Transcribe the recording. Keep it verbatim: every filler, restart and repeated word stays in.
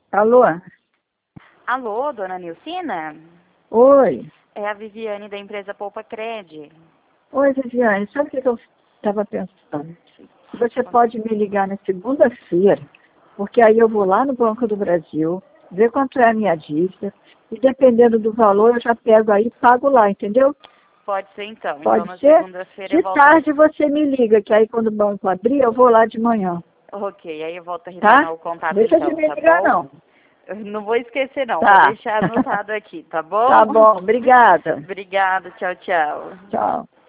Alô? Alô, dona Nilcina? Oi. É a Viviane da empresa Poupa Cred. Oi, Viviane. Sabe o que eu estava pensando? Você pode me ligar na segunda-feira, porque aí eu vou lá no Banco do Brasil, ver quanto é a minha dívida, e dependendo do valor eu já pego aí e pago lá, entendeu? Pode ser então. Pode então na ser? segunda-feira eu De volto. tarde você me liga, que aí quando o banco abrir eu vou lá de manhã. Ok, aí eu volto a Tá? retornar o contato Deixa então, de me tá ligar, bom? não. Eu não vou esquecer não, vou Tá. deixar anotado aqui, tá bom? Tá bom, obrigada. Obrigada, tchau, tchau. Tchau.